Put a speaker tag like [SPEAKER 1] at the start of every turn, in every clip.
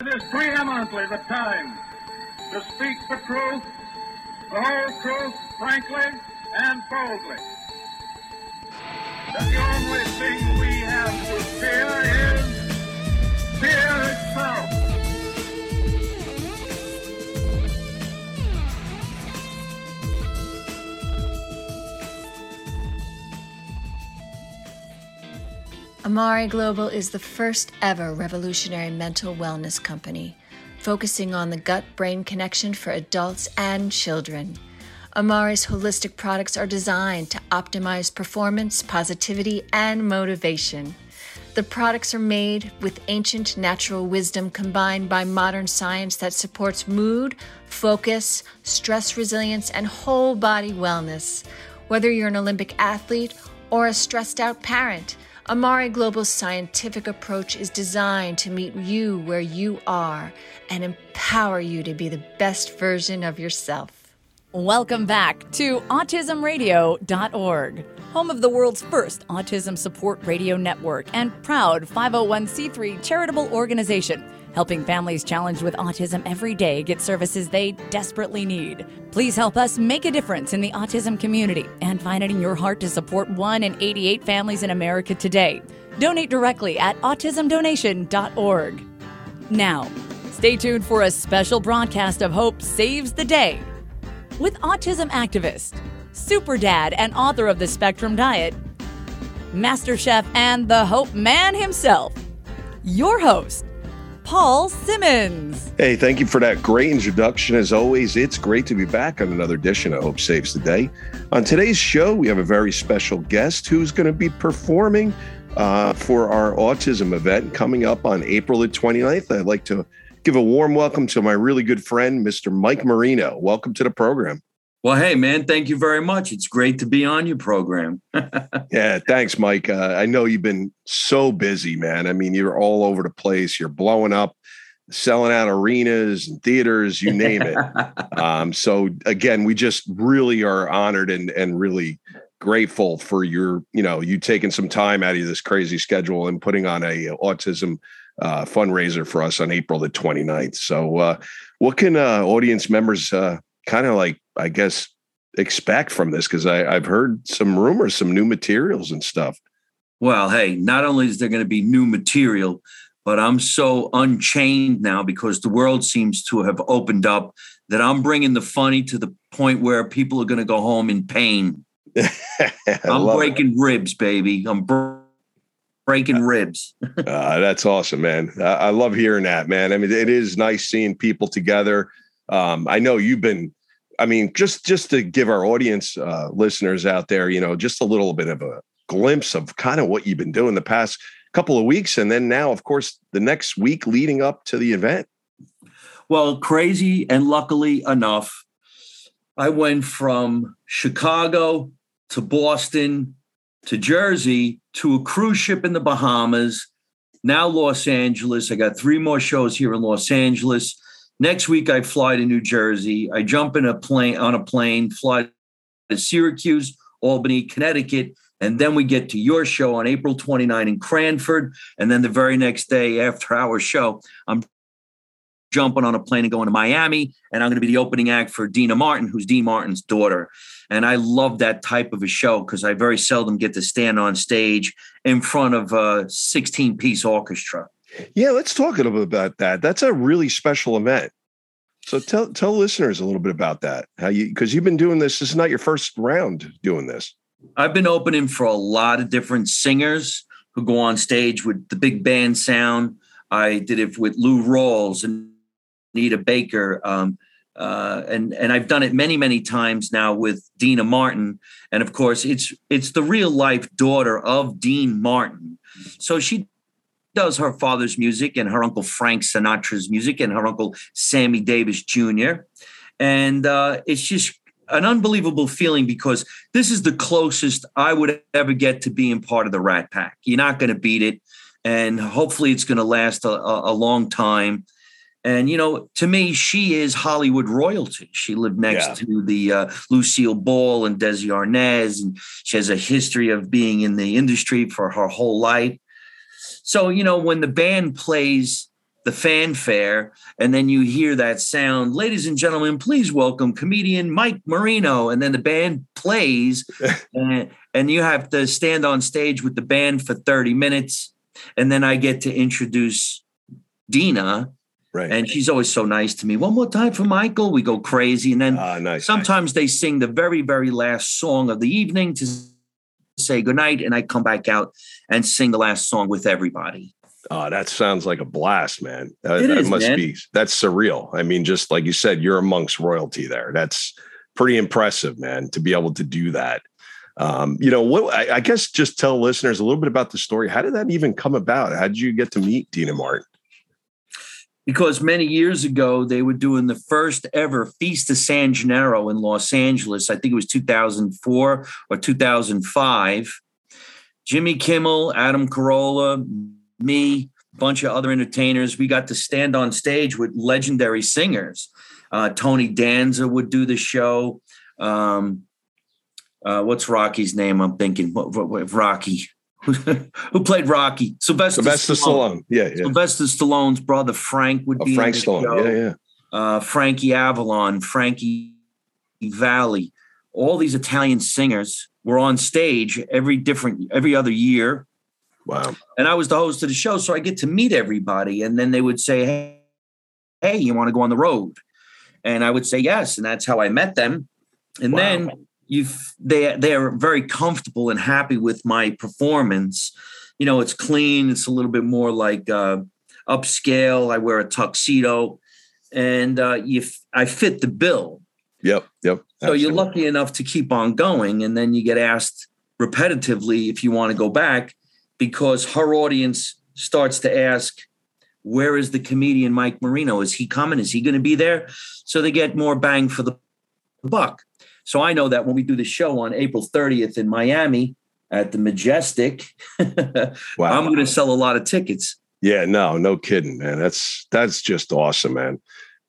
[SPEAKER 1] is preeminently the time to speak the truth, the whole truth, frankly and boldly. That the only thing we have to fear is fear itself.
[SPEAKER 2] Amare Global is the first ever revolutionary mental wellness company, focusing on the gut-brain connection for adults and children. Amare's holistic products are designed to optimize performance, positivity, and motivation. The products are made with ancient natural wisdom combined by modern science that supports mood, focus, stress resilience, and whole body wellness. Whether you're an Olympic athlete or a stressed out parent, Amare Global's scientific approach is designed to meet you where you are and empower you to be the best version of yourself.
[SPEAKER 3] Welcome back to autismradio.org, home of the world's first autism support radio network and proud 501c3 charitable organization, helping families challenged with autism every day get services they desperately need. Please help us make a difference in the autism community and find it in your heart to support 1 in 88 families in America today. Donate directly at autismdonation.org. Now, stay tuned for a special broadcast of Hope Saves the Day with autism activist, super dad and author of the Spectrum Diet, Master Chef and the Hope Man himself, your host, Paul Simmons.
[SPEAKER 4] Hey, thank you for that great introduction. As always, it's great to be back on another edition of Hope Saves the Day. On today's show, we have a very special guest who's going to be performing for our autism event coming up on April the 29th. I'd like to give a warm welcome to my really good friend, Mr. Mike Marino. Welcome to the program.
[SPEAKER 5] Well, hey, man, thank you very much. It's great to be on your program.
[SPEAKER 4] Yeah, thanks, Mike. I know you've been so busy, man. I mean, you're all over the place. You're blowing up, selling out arenas and theaters, you name it. So, again, we just really are honored and really grateful for you taking some time out of this crazy schedule and putting on a autism fundraiser for us on April the 29th. So what can audience members kind of like, I guess, expect from this? Because I've heard some rumors, some new materials and stuff.
[SPEAKER 5] Well, hey, not only is there going to be new material, but I'm so unchained now because the world seems to have opened up that I'm bringing the funny to the point where people are going to go home in pain. I'm breaking ribs, baby. I'm breaking ribs.
[SPEAKER 4] That's awesome, man. I love hearing that, man. I mean, it is nice seeing people together. I know you've been, just to give our audience listeners out there, just a little bit of a glimpse of kind of what you've been doing the past couple of weeks. And then now, of course, the next week leading up to the event.
[SPEAKER 5] Well, crazy and luckily enough, I went from Chicago to Boston to Jersey to a cruise ship in the Bahamas, now Los Angeles. I got 3 more shows here in Los Angeles. Next week, I fly to New Jersey. I jump on a plane, fly to Syracuse, Albany, Connecticut, and then we get to your show on April 29 in Cranford. And then the very next day after our show, I'm jumping on a plane and going to Miami, and I'm going to be the opening act for Deana Martin, who's Dean Martin's daughter. And I love that type of a show because I very seldom get to stand on stage in front of a 16-piece orchestra.
[SPEAKER 4] Yeah, let's talk a little bit about that. That's a really special event. So tell listeners a little bit about that. Because you've been doing this. This is not your first round doing this.
[SPEAKER 5] I've been opening for a lot of different singers who go on stage with the big band sound. I did it with Lou Rawls and Anita Baker. And I've done it many, many times now with Deana Martin. And of course, it's the real life daughter of Dean Martin. So she does her father's music and her uncle Frank Sinatra's music and her uncle Sammy Davis Jr. And it's just an unbelievable feeling because this is the closest I would ever get to being part of the Rat Pack. You're not going to beat it. And hopefully it's going to last a long time. And, to me, she is Hollywood royalty. She lived next to the Lucille Ball and Desi Arnaz, and she has a history of being in the industry for her whole life. So, when the band plays the fanfare, and then you hear that sound. Ladies and gentlemen, please welcome comedian Mike Marino. And then the band plays, and you have to stand on stage with the band for 30 minutes. And then I get to introduce Dina.
[SPEAKER 4] Right.
[SPEAKER 5] And she's always so nice to me. One more time for Michael. We go crazy. And then sometimes they sing the very, very last song of the evening to say goodnight. And I come back out and sing the last song with everybody.
[SPEAKER 4] Oh, that sounds like a blast, man.
[SPEAKER 5] It must
[SPEAKER 4] be. That's surreal. I mean, just like you said, you're amongst royalty there. That's pretty impressive, man, to be able to do that. I guess just tell listeners a little bit about the story. How did that even come about? How did you get to meet Dina Martin?
[SPEAKER 5] Because many years ago, they were doing the first ever Feast of San Gennaro in Los Angeles. I think it was 2004 or 2005. Jimmy Kimmel, Adam Carolla, me, a bunch of other entertainers. We got to stand on stage with legendary singers. Tony Danza would do the show. What's Rocky's name? I'm thinking, what Rocky? Who played Rocky? Sylvester Stallone.
[SPEAKER 4] Yeah.
[SPEAKER 5] Sylvester Stallone's brother Frank would be
[SPEAKER 4] Frank
[SPEAKER 5] in the
[SPEAKER 4] Stallone.
[SPEAKER 5] show. Frankie Avalon, Frankie Valli. All these Italian singers were on stage every other year.
[SPEAKER 4] Wow.
[SPEAKER 5] And I was the host of the show, so I get to meet everybody. And then they would say, hey, you want to go on the road? And I would say yes. And that's how I met them. And then they are very comfortable and happy with my performance. You know, it's clean. It's a little bit more like upscale. I wear a tuxedo, and I fit the bill.
[SPEAKER 4] Yep.
[SPEAKER 5] So
[SPEAKER 4] Absolutely.
[SPEAKER 5] you're lucky enough to keep on going, and then you get asked repetitively if you want to go back, because her audience starts to ask, where is the comedian Mike Marino? Is he coming? Is he going to be there? So they get more bang for the buck. So I know that when we do the show on April 30th in Miami at the Majestic,
[SPEAKER 4] wow.
[SPEAKER 5] I'm going to sell a lot of tickets.
[SPEAKER 4] Yeah, no kidding, man. That's just awesome, man.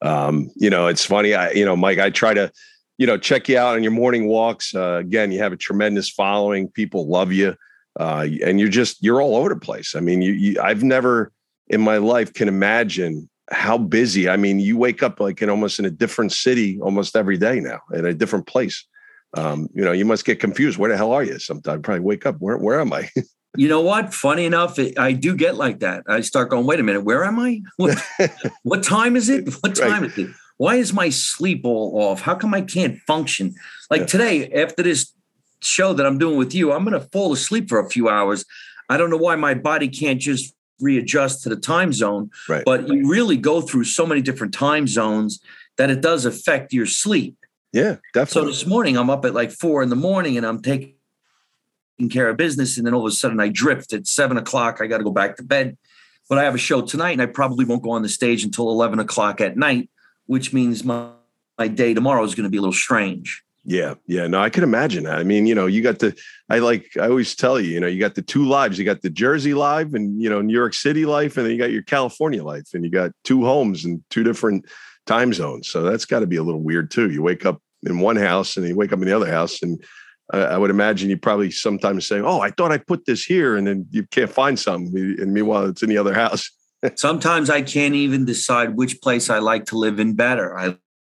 [SPEAKER 4] It's funny. Mike, I try to, check you out on your morning walks. Again, you have a tremendous following. People love you. And you're all over the place. I mean, I've never in my life can imagine how busy. I mean, you wake up like almost in a different city almost every day now, in a different place. You must get confused. Where the hell are you? Sometimes probably wake up. Where am I?
[SPEAKER 5] You know what? Funny enough, I do get like that. I start going, wait a minute, where am I? What time is it? What time is it? Why is my sleep all off? How come I can't function? Like today, after this show that I'm doing with you, I'm going to fall asleep for a few hours. I don't know why my body can't just readjust to the time zone,
[SPEAKER 4] right.
[SPEAKER 5] But you really go through so many different time zones that it does affect your sleep.
[SPEAKER 4] Yeah, definitely.
[SPEAKER 5] So this morning I'm up at like 4 a.m. and I'm taking care of business. And then all of a sudden I drift at 7 o'clock. I got to go back to bed, but I have a show tonight and I probably won't go on the stage until 11 o'clock at night, which means my day tomorrow is going to be a little strange.
[SPEAKER 4] Yeah. No, I can imagine that. I mean, you got I always tell you, you got the two lives. You got the Jersey life and, New York City life, and then you got your California life, and you got two homes and two different time zones. So that's got to be a little weird too. You wake up in one house and you wake up in the other house. And I would imagine you probably sometimes say, oh, I thought I put this here, and then you can't find something. And meanwhile, it's in the other house.
[SPEAKER 5] Sometimes I can't even decide which place I like to live in better. I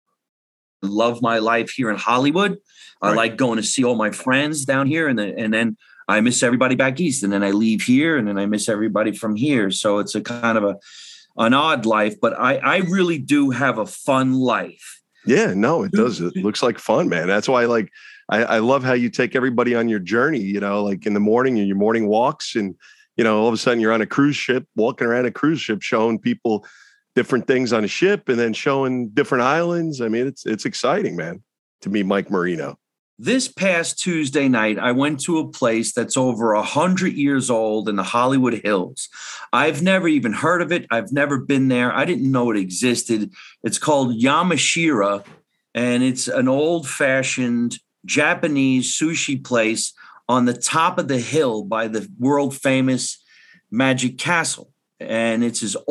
[SPEAKER 5] love my life here in Hollywood. I like going to see all my friends down here, and then I miss everybody back east, and then I leave here, and then I miss everybody from here. So it's a kind of an odd life, but I really do have a fun life. Yeah,
[SPEAKER 4] no, it does. It looks like fun, man. That's why I love how you take everybody on your journey, like in the morning and your morning walks, and all of a sudden you're on a cruise ship, walking around a cruise ship, showing people different things on a ship and then showing different islands. I mean, it's exciting, man, to meet Mike Marino.
[SPEAKER 5] This past Tuesday night, I went to a place that's over 100 years old in the Hollywood Hills. I've never even heard of it. I've never been there. I didn't know it existed. It's called Yamashira, and it's an old-fashioned Japanese sushi place on the top of the hill by the world-famous Magic Castle. And it's as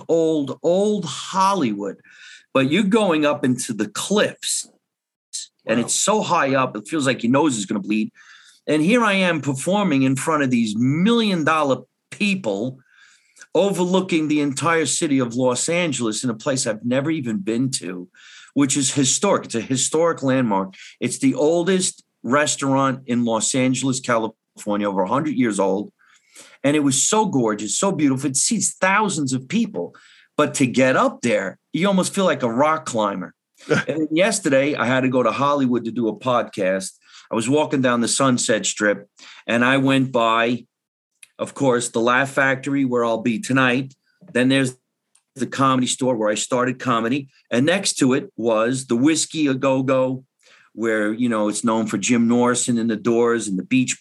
[SPEAKER 5] old Hollywood, but you're going up into the cliffs. Wow. And it's so high up, it feels like your nose is going to bleed. And here I am performing in front of these $1 million people overlooking the entire city of Los Angeles in a place I've never even been to, which is historic. It's a historic landmark. It's the oldest restaurant in Los Angeles, California, over 100 years old. And it was so gorgeous, so beautiful. It seats thousands of people. But to get up there, you almost feel like a rock climber. And yesterday, I had to go to Hollywood to do a podcast. I was walking down the Sunset Strip, and I went by, of course, the Laugh Factory, where I'll be tonight. Then there's the Comedy Store, where I started comedy. And next to it was the Whiskey A Go-Go, where, you know, it's known for Jim Norton and the Doors and the Beach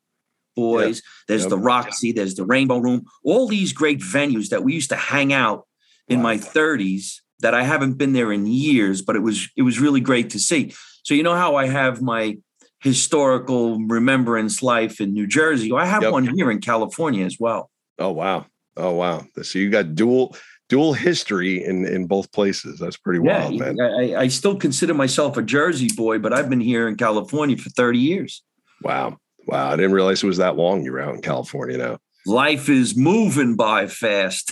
[SPEAKER 5] Boys. There's the Roxy. There's the Rainbow Room. All these great venues that we used to hang out in my 30s that I haven't been there in years, but it was really great to see. So you know how I have my historical remembrance life in New Jersey? I have one here in California as well.
[SPEAKER 4] Oh, wow. So you got dual history in both places. That's pretty wild, man.
[SPEAKER 5] I still consider myself a Jersey boy, but I've been here in California for 30 years.
[SPEAKER 4] Wow. I didn't realize it was that long you're out in California now.
[SPEAKER 5] Life is moving by fast.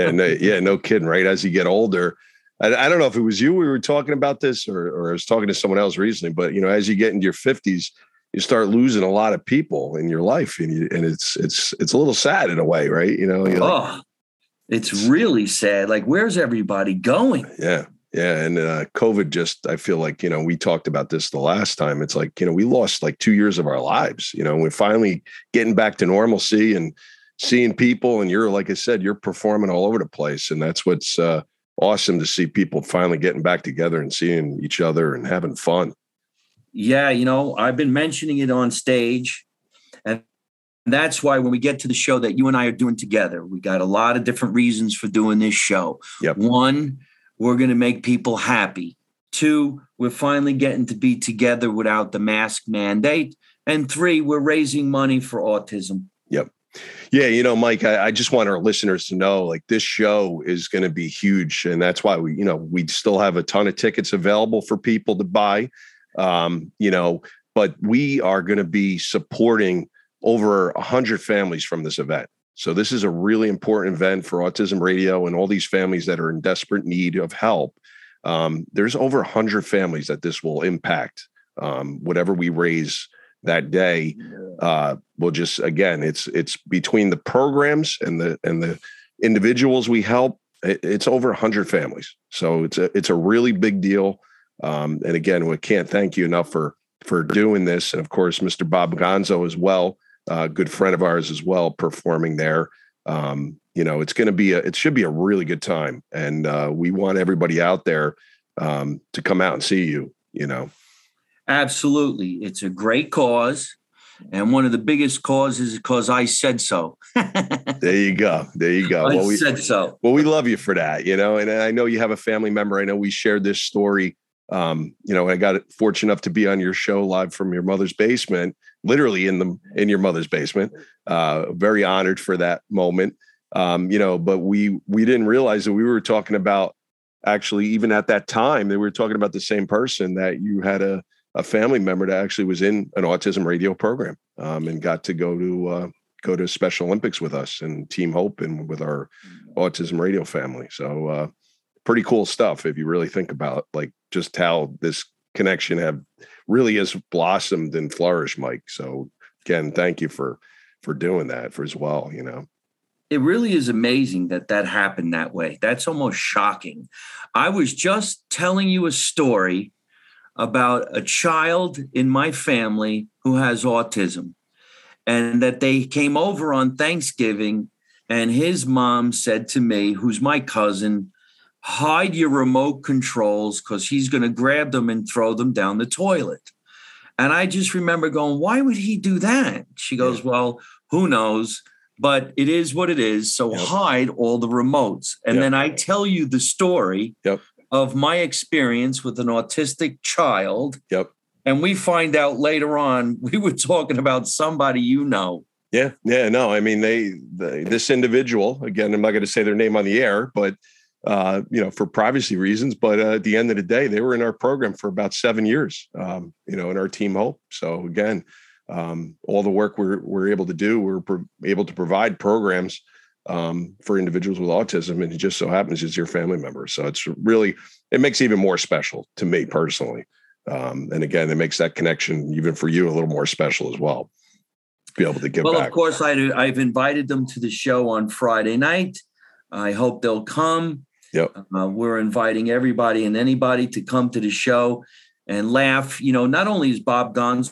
[SPEAKER 4] No kidding, right? As you get older, I don't know if it was you we were talking about this or I was talking to someone else recently, but, you know, as you get into your 50s, you start losing a lot of people in your life, and it's a little sad in a way, right? You know,
[SPEAKER 5] it's really sad. Like, where's everybody going?
[SPEAKER 4] Yeah. And COVID just, I feel like, you know, we talked about this the last time. It's like, you know, we lost like 2 years of our lives, you know, and we're finally getting back to normalcy and seeing people. And you're, like I said, you're performing all over the place. And that's what's awesome to see people finally getting back together and seeing each other and having fun.
[SPEAKER 5] Yeah. You know, I've been mentioning it on stage, and that's why when we get to the show that you and I are doing together, we got a lot of different reasons for doing this show.
[SPEAKER 4] Yep.
[SPEAKER 5] 1, we're going to make people happy. 2, we're finally getting to be together without the mask mandate. And 3, we're raising money for autism.
[SPEAKER 4] Yep. Yeah. You know, Mike, I just want our listeners to know, like, this show is going to be huge. And that's why we still have a ton of tickets available for people to buy, you know, but we are going to be supporting over 100 families from this event. So this is a really important event for Autism Radio and all these families that are in desperate need of help. There's over 100 families that this will impact. Whatever we raise that day, we'll just, again, it's between the programs and the individuals we help. It's over 100 families. So it's a really big deal. And again, we can't thank you enough for doing this. And of course, Mr. Bob Gonzo as well. Good friend of ours as well, performing there. You know, it should be a really good time. And we want everybody out there to come out and see you, you know.
[SPEAKER 5] Absolutely. It's a great cause. And one of the biggest causes is because I said so.
[SPEAKER 4] There you go.
[SPEAKER 5] I said so.
[SPEAKER 4] Well, we love you for that, you know, and I know you have a family member. I know we shared this story. You know, I got fortunate enough to be on your show live from your mother's basement, literally in your mother's basement. Very honored for that moment. You know, but we didn't realize that we were talking about, actually, even at that time, that we were talking about the same person, that you had a family member that actually was in an Autism Radio program, and got to go to Special Olympics with us and Team Hope and with our Autism Radio family. So, pretty cool stuff if you really think about, like, just how this connection really has blossomed and flourished, Mike. So again, thank you for doing that as well, you know.
[SPEAKER 5] It really is amazing that happened that way. That's almost shocking. I was just telling you a story about a child in my family who has autism, and that they came over on Thanksgiving, and his mom said to me, who's my cousin, hide your remote controls because he's going to grab them and throw them down the toilet. And I just remember going, why would he do that? She goes, well, who knows? But it is what it is. So hide all the remotes. And then I tell you the story of my experience with an autistic child. And we find out later on, we were talking about somebody you know.
[SPEAKER 4] No, I mean, this individual, again, I'm not going to say their name on the air, but you know, for privacy reasons, but at the end of the day, they were in our program for about 7 years, you know, in our Team Hope. So again, all the work we're able to do, we're able to provide programs for individuals with autism, and it just so happens it's your family member. So it makes it even more special to me personally. And again, it makes that connection even for you a little more special as well. Be able to give back.
[SPEAKER 5] Well, of course, I've invited them to the show on Friday night. I hope they'll come.
[SPEAKER 4] Yep.
[SPEAKER 5] We're inviting everybody and anybody to come to the show and laugh. Not only is Bob Gonzo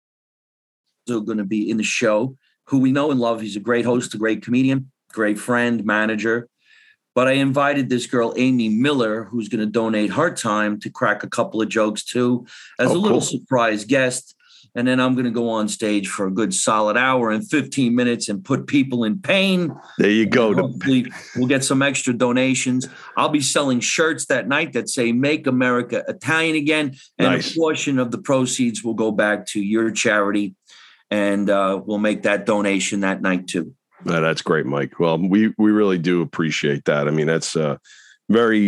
[SPEAKER 5] going to be in the show, who we know and love. He's a great host, a great comedian, great friend, manager. But I invited this girl, Amy Miller, who's going to donate her time to crack a couple of jokes too, as a little surprise guest. And then I'm going to go on stage for a good solid hour and 15 minutes and put people in pain.
[SPEAKER 4] There you go.
[SPEAKER 5] Hopefully we'll get some extra donations. I'll be selling shirts that night that say "Make America Italian Again." And nice. A portion of the proceeds will go back to your charity. And we'll make that donation that night too.
[SPEAKER 4] That's great, Mike. Well, we really do appreciate that. I mean, that's very,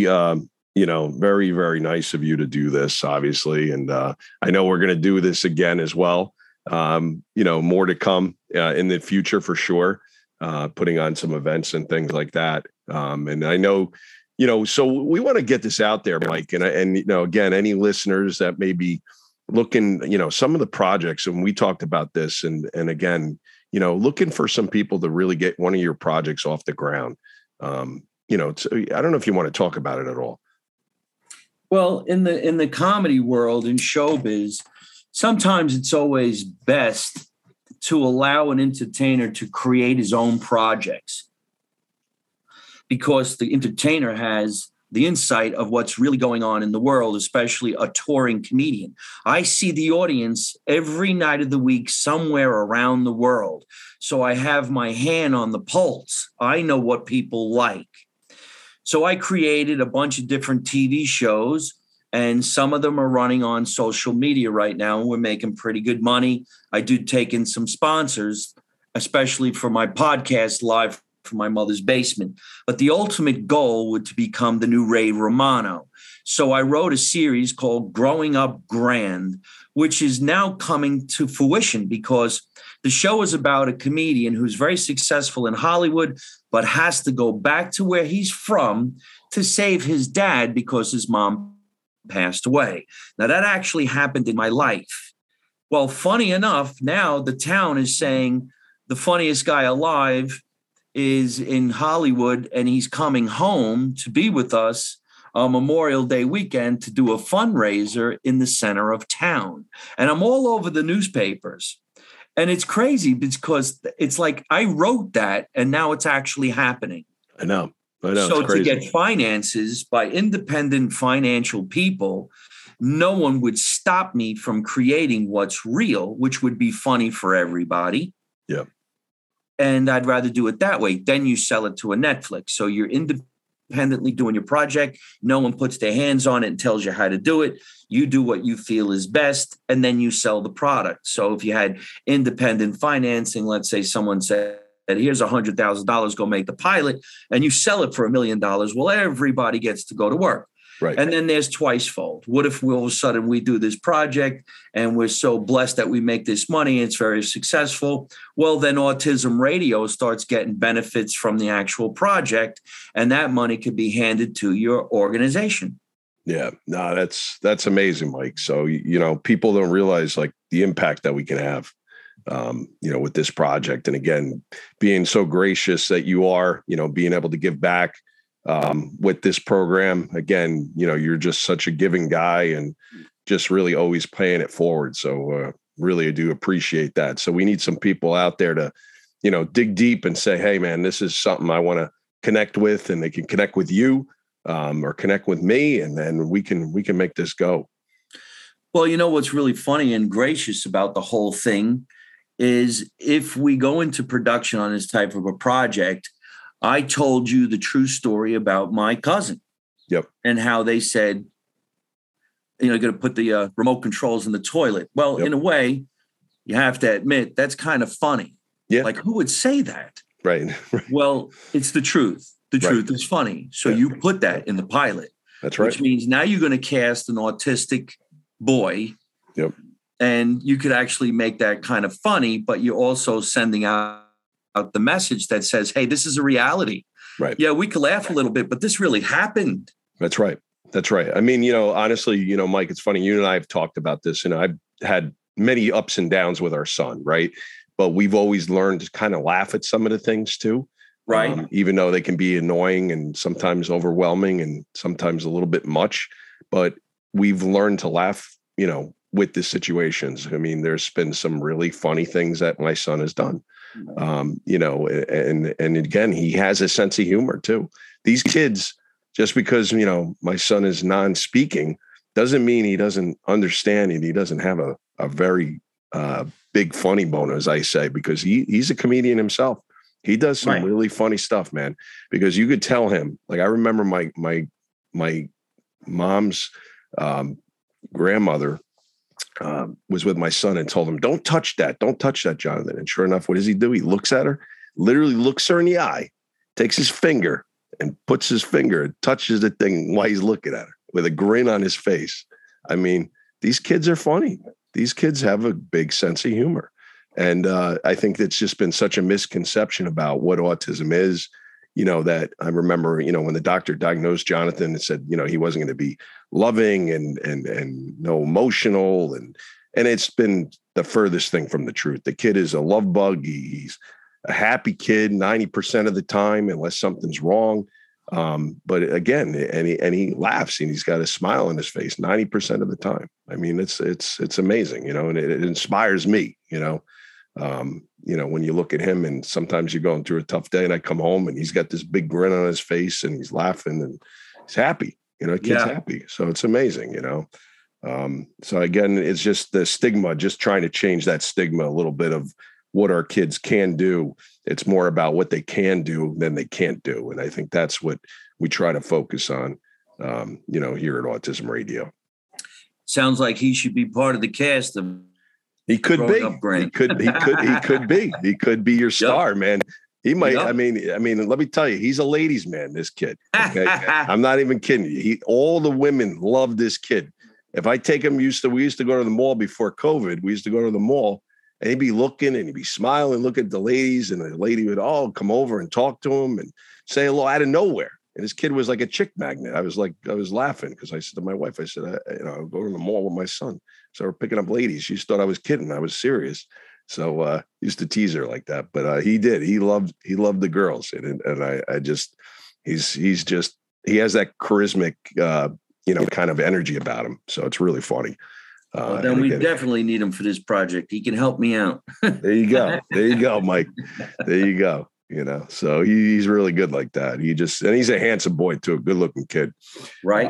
[SPEAKER 4] very, very nice of you to do this, obviously. And I know we're going to do this again as well. More to come in the future for sure, putting on some events and things like that. And I know, so we want to get this out there, Mike. And again, any listeners that may be looking, some of the projects, and we talked about this, and again, looking for some people to really get one of your projects off the ground. I don't know if you want to talk about it at all.
[SPEAKER 5] Well, in the comedy world, in showbiz, sometimes it's always best to allow an entertainer to create his own projects, because the entertainer has the insight of what's really going on in the world, especially a touring comedian. I see the audience every night of the week somewhere around the world. So I have my hand on the pulse. I know what people like. So I created a bunch of different TV shows, and some of them are running on social media right now, and we're making pretty good money. I do take in some sponsors, especially for my podcast, Live from My Mother's Basement. But the ultimate goal would to become the new Ray Romano. So I wrote a series called Growing Up Grand, which is now coming to fruition, because the show is about a comedian who's very successful in Hollywood, but has to go back to where he's from to save his dad because his mom passed away. Now, that actually happened in my life. Well, funny enough, now the town is saying the funniest guy alive is in Hollywood, and he's coming home to be with us on Memorial Day weekend to do a fundraiser in the center of town. And I'm all over the newspapers. And it's crazy because it's like I wrote that, and now it's actually happening.
[SPEAKER 4] I know.
[SPEAKER 5] So to get finances by independent financial people, no one would stop me from creating what's real, which would be funny for everybody.
[SPEAKER 4] Yeah.
[SPEAKER 5] And I'd rather do it that way. Then you sell it to a Netflix. So you're independently doing your project. No one puts their hands on it and tells you how to do it. You do what you feel is best, and then you sell the product. So if you had independent financing, let's say someone said, here's $100,000, go make the pilot, and you sell it for $1 million. Well, everybody gets to go to work.
[SPEAKER 4] Right.
[SPEAKER 5] And then there's twicefold. What if all of a sudden we do this project and we're so blessed that we make this money and it's very successful? Well, then Autism Radio starts getting benefits from the actual project, and that money could be handed to your organization.
[SPEAKER 4] Yeah, no, that's amazing, Mike. So, people don't realize like the impact that we can have, with this project. And again, being so gracious that you are, being able to give back with this program. Again, you're just such a giving guy and just really always paying it forward. So really, I do appreciate that. So we need some people out there to, dig deep and say, hey, man, this is something I want to connect with, and they can connect with you or connect with me. And then we can make this go.
[SPEAKER 5] Well, what's really funny and gracious about the whole thing is if we go into production on this type of a project, I told you the true story about my cousin.
[SPEAKER 4] Yep.
[SPEAKER 5] And how they said, you're going to put the remote controls in the toilet. Well,
[SPEAKER 4] Yep.
[SPEAKER 5] In a way, you have to admit that's kind of funny.
[SPEAKER 4] Yeah.
[SPEAKER 5] Like, who would say that?
[SPEAKER 4] Right.
[SPEAKER 5] Well, it's the truth. The truth is funny. So you put that in the pilot.
[SPEAKER 4] That's right.
[SPEAKER 5] Which means now you're going to cast an autistic boy.
[SPEAKER 4] Yep.
[SPEAKER 5] And you could actually make that kind of funny, but you're also sending out out the message that says, hey, this is a reality.
[SPEAKER 4] Right.
[SPEAKER 5] Yeah, we could laugh a little bit, but this really happened.
[SPEAKER 4] That's right. That's right. I mean, honestly, Mike, it's funny. You and I have talked about this, and I've had many ups and downs with our son, right? But we've always learned to kind of laugh at some of the things too.
[SPEAKER 5] Right.
[SPEAKER 4] Even though they can be annoying and sometimes overwhelming and sometimes a little bit much, but we've learned to laugh, with the situations. I mean, there's been some really funny things that my son has done, and again, he has a sense of humor too. These kids, just because, my son is non-speaking doesn't mean he doesn't understand and he doesn't have a very big funny bone, as I say, because he's a comedian himself. He does some really funny stuff, man, because you could tell him, like, I remember my mom's grandmother was with my son and told him, don't touch that, Jonathan. And sure enough, what does he do? He looks at her, literally looks her in the eye, takes his finger and puts his finger and touches the thing while he's looking at her with a grin on his face. I mean, these kids are funny. These kids have a big sense of humor. And I think it's just been such a misconception about what autism is, that I remember, when the doctor diagnosed Jonathan and said, he wasn't going to be loving and no emotional. And it's been the furthest thing from the truth. The kid is a love bug. He's a happy kid 90% of the time, unless something's wrong. But again, and he laughs and he's got a smile on his face 90% of the time. I mean, it's amazing, and it inspires me, when you look at him and sometimes you're going through a tough day and I come home and he's got this big grin on his face and he's laughing and he's happy, kid's happy. So it's amazing, so again, it's just the stigma, just trying to change that stigma a little bit of what our kids can do. It's more about what they can do than they can't do. And I think that's what we try to focus on, here at Autism Radio.
[SPEAKER 5] Sounds like he should be part of the cast of
[SPEAKER 4] He could be. He could be your star, man. He might. Yep. I mean, let me tell you, he's a ladies' man, this kid. Okay? I'm not even kidding you. All the women love this kid. If I take him, we used to go to the mall before COVID. We used to go to the mall and he'd be looking and he'd be smiling, look at the ladies, and the lady would all come over and talk to him and say hello out of nowhere. And his kid was like a chick magnet. I was laughing because I said to my wife, I said, I'll go to the mall with my son. So we're picking up ladies. She thought I was kidding. I was serious. So used to tease her like that. But he did. He loved the girls. And I just, he has that charismatic, kind of energy about him. So it's really funny.
[SPEAKER 5] Well, then we definitely need him for this project. He can help me out.
[SPEAKER 4] There you go, Mike. There you go. So he's really good like that. And he's a handsome boy too, a good looking kid.
[SPEAKER 5] Right.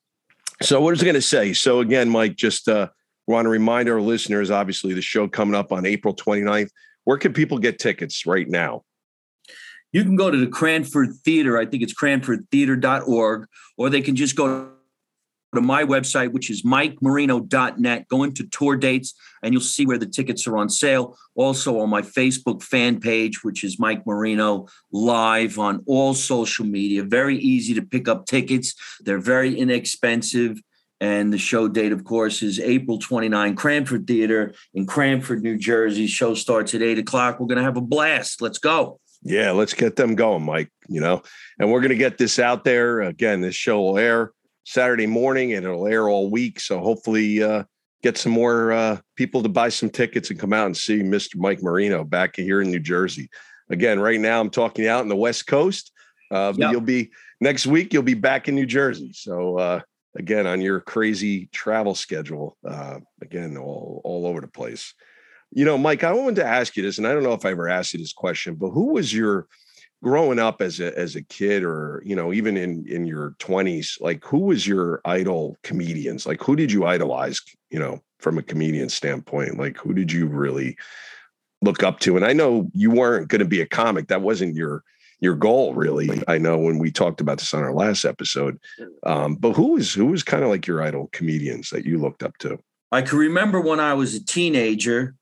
[SPEAKER 4] So what was I going to say? So again, Mike, just want to remind our listeners, obviously the show coming up on April 29th, where can people get tickets right now?
[SPEAKER 5] You can go to the Cranford Theater. I think it's cranfordtheater.org, or they can just go to my website, which is mikemarino.net. Go into tour dates and you'll see where the tickets are on sale. Also on my Facebook fan page, which is Mike Marino Live on all social media. Very easy to pick up tickets. They're very inexpensive. And the show date, of course, is April 29, Cranford Theater in Cranford, New Jersey. Show starts at 8:00. We're going to have a blast. Let's go.
[SPEAKER 4] Yeah, let's get them going, Mike, and we're going to get this out there. Again, this show will air Saturday morning and it'll air all week. So hopefully get some more people to buy some tickets and come out and see Mr. Mike Marino back here in New Jersey. Again, right now I'm talking out in the West Coast. But next week, you'll be back in New Jersey. So again, on your crazy travel schedule, again, all over the place. Mike, I wanted to ask you this, and I don't know if I ever asked you this question, but who was your growing up as a kid, or even in your 20s, like who was your idol comedians? Like who did you idolize, from a comedian standpoint? Like who did you really look up to? And I know you weren't going to be a comic. That wasn't your goal, really. I know when we talked about this on our last episode, but who was kind of like your idol comedians that you looked up to?
[SPEAKER 5] I can remember when I was a teenager,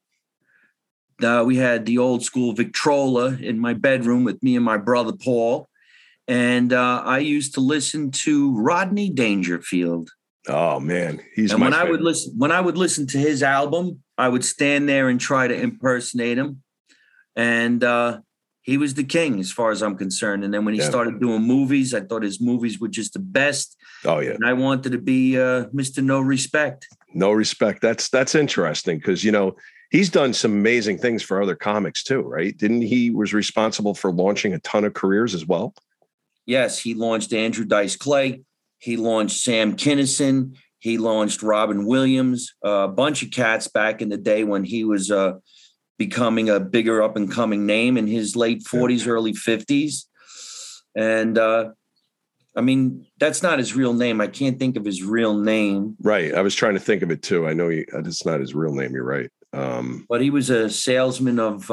[SPEAKER 5] we had the old school Victrola in my bedroom with me and my brother Paul, and I used to listen to Rodney Dangerfield.
[SPEAKER 4] Oh man,
[SPEAKER 5] when I would listen to his album, I would stand there and try to impersonate him, and he was the king as far as I'm concerned. And then when he started doing movies, I thought his movies were just the best.
[SPEAKER 4] Oh, yeah.
[SPEAKER 5] And I wanted to be Mr. No Respect.
[SPEAKER 4] No Respect. That's interesting because, you know, he's done some amazing things for other comics too, right? Didn't he was responsible for launching a ton of careers as well?
[SPEAKER 5] Yes, he launched Andrew Dice Clay. He launched Sam Kinison. He launched Robin Williams, a bunch of cats back in the day when he was becoming a bigger up and coming name in his late 40s, early 50s. And I mean, that's not his real name. I can't think of his real name.
[SPEAKER 4] Right. I was trying to think of it too. I know it's not his real name. You're right.
[SPEAKER 5] But he was a salesman of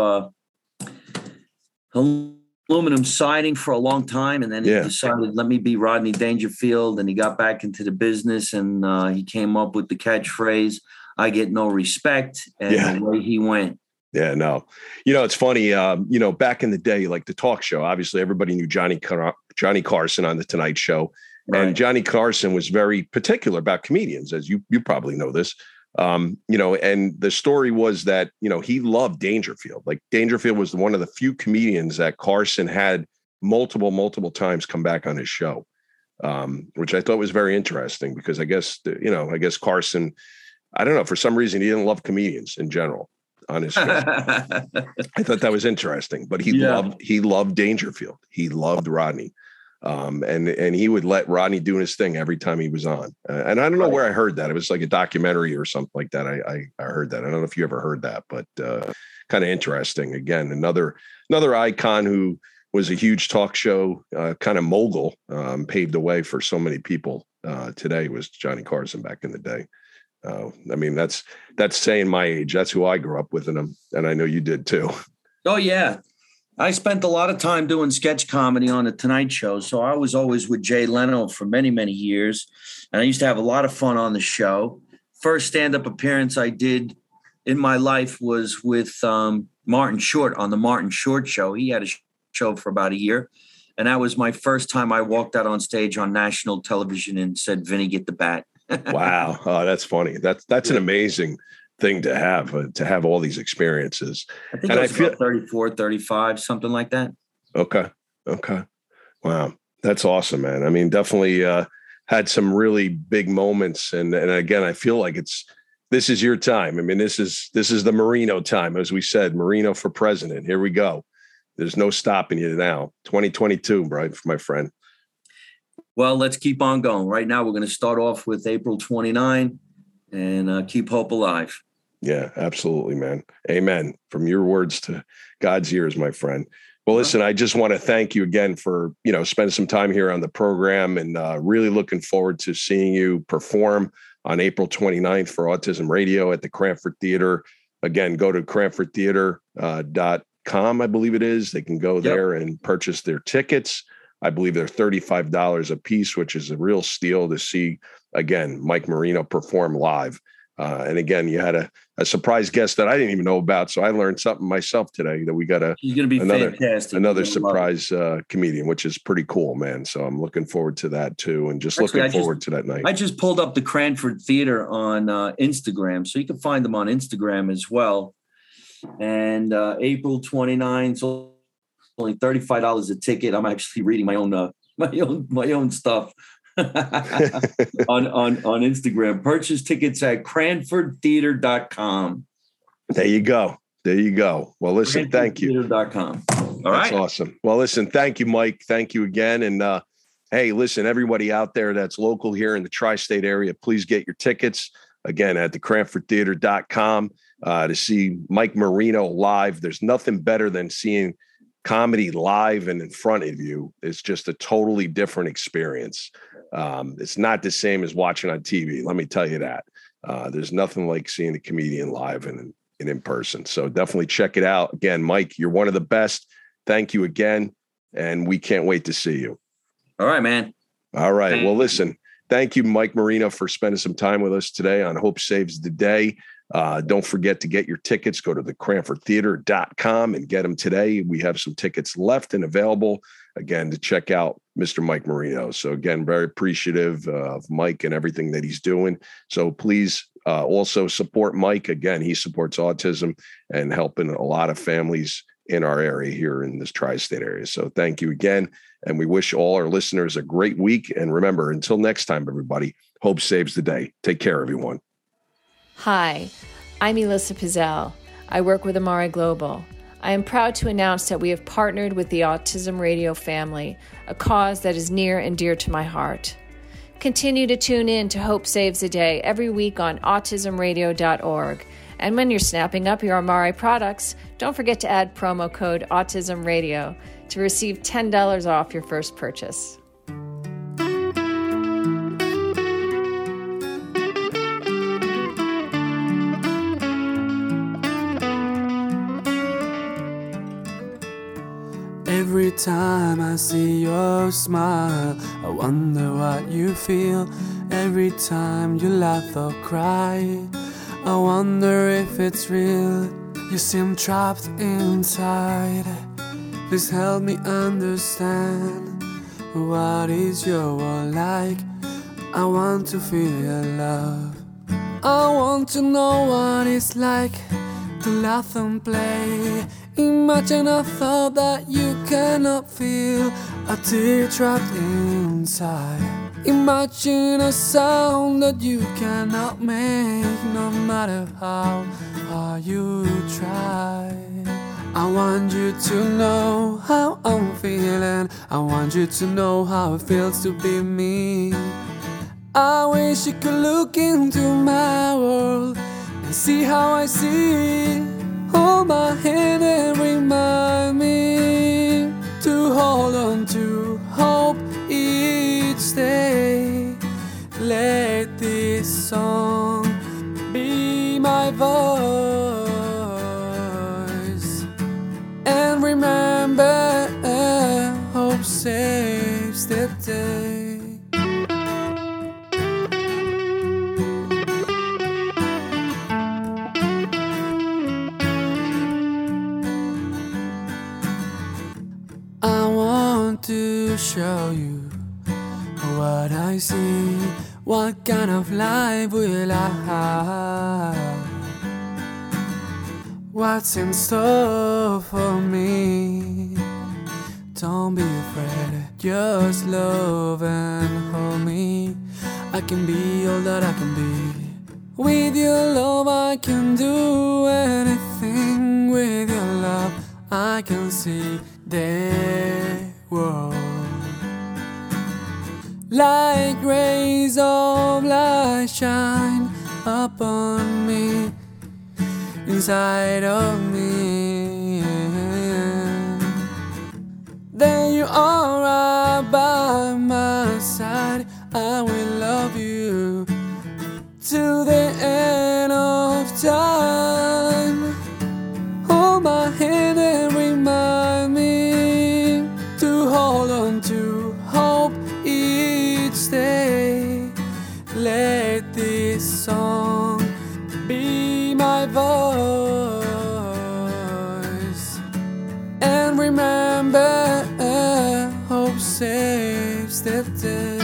[SPEAKER 5] aluminum siding for a long time. And then he decided, let me be Rodney Dangerfield. And he got back into the business and he came up with the catchphrase, I get no respect. And away he went.
[SPEAKER 4] Yeah, no. You know, it's funny, you know, back in the day, like the talk show, obviously everybody knew Johnny Carson on the Tonight Show. Right. And Johnny Carson was very particular about comedians, as you probably know this. You know, and the story was that, you know, he loved Dangerfield. Like Dangerfield was one of the few comedians that Carson had multiple times come back on his show, which I thought was very interesting because I guess Carson, I don't know, for some reason he didn't love comedians in general on his show. I thought that was interesting, but he loved Dangerfield. He loved Rodney. And he would let Rodney do his thing every time he was on. And I don't know where I heard that. It was like a documentary or something like that. I heard that. I don't know if you ever heard that, but kind of interesting. Again, another icon who was a huge talk show kind of mogul, paved the way for so many people today was Johnny Carson back in the day. I mean, that's saying my age. That's who I grew up with, and I know you did too.
[SPEAKER 5] Oh yeah. I spent a lot of time doing sketch comedy on the Tonight Show. So I was always with Jay Leno for many, many years. And I used to have a lot of fun on the show. First stand-up appearance I did in my life was with Martin Short on the Martin Short Show. He had a show for about a year. And that was my first time I walked out on stage on national television and said, Vinny, get the bat.
[SPEAKER 4] Wow. Oh, that's funny. That's an amazing thing to have all these experiences.
[SPEAKER 5] I think I feel 34, 35, something like that.
[SPEAKER 4] Okay. Wow. That's awesome, man. I mean, definitely had some really big moments. And again, I feel like this is your time. I mean, this is the Marino time. As we said, Marino for president. Here we go. There's no stopping you now. 2022, right, my friend.
[SPEAKER 5] Well, let's keep on going. Right now, we're going to start off with April 29 and keep hope alive.
[SPEAKER 4] Yeah, absolutely, man. Amen. From your words to God's ears, my friend. Well, listen, I just want to thank you again for, spending some time here on the program and really looking forward to seeing you perform on April 29th for Autism Radio at the Cranford Theater. Again, go to cranfordtheater.com, I believe it is. They can go there and purchase their tickets. I believe they're $35 a piece, which is a real steal to see, again, Mike Marino perform live. And again, you had a surprise guest that I didn't even know about. So I learned something myself today that we got another surprise comedian, which is pretty cool, man. So I'm looking forward to that too. And looking forward to that night. I just pulled up the Cranford Theater on Instagram. So you can find them on Instagram as well. And April 29th, so only $35 a ticket. I'm actually reading my own stuff. on Instagram. Purchase tickets at cranfordtheater.com. There you go. Well, listen, thank you. Cranfordtheater.com. All right. That's awesome. Well, listen, thank you, Mike. Thank you again. And hey, listen, everybody out there that's local here in the tri-state area, please get your tickets again at the cranfordtheater.com to see Mike Marino live. There's nothing better than seeing comedy live and in front of you. It's just a totally different experience. It's not the same as watching on TV. Let me tell you that. There's nothing like seeing a comedian live and in person. So definitely check it out. Again, Mike, you're one of the best. Thank you again. And we can't wait to see you. All right, man. All right. Well, listen, thank you, Mike Marino, for spending some time with us today on Hope Saves the Day. Don't forget to get your tickets. Go to the cranfordtheater.com and get them today. We have some tickets left and available, again, to check out Mr. Mike Marino. So again, very appreciative of Mike and everything that he's doing. So please also support Mike. Again, he supports autism and helping a lot of families in our area here in this tri-state area. So thank you again. And we wish all our listeners a great week. And remember, until next time, everybody, hope saves the day. Take care, everyone.
[SPEAKER 2] Hi, I'm Elissa Pizzell. I work with Amare Global. I am proud to announce that we have partnered with the Autism Radio family, a cause that is near and dear to my heart. Continue to tune in to Hope Saves the Day every week on autismradio.org. And when you're snapping up your Amare products, don't forget to add promo code AutismRadio to receive $10 off your first purchase.
[SPEAKER 6] Every time I see your smile, I wonder what you feel. Every time you laugh or cry, I wonder if it's real. You seem trapped inside. Please help me understand. What is your world like? I want to feel your love. I want to know what it's like to laugh and play. Imagine a thought that you cannot feel, a tear trapped inside. Imagine a sound that you cannot make, no matter how hard you try. I want you to know how I'm feeling. I want you to know how it feels to be me. I wish you could look into my world and see how I see. Hold my hand and remind me to hold on to hope each day. Let this song be my voice. And remember, hope saves the day. I want to show you what I see. What kind of life will I have? What's in store for me? Don't be afraid, just love and hold me. I can be all that I can be. With your love I can do anything. With your love I can see the world. Like rays of light shine upon me, inside of me. Then you are right by my side. I will love you till the end of time. Hold my hand and remind me to hold on to hope each day. Let this song be my voice. And remember, hope saves the day.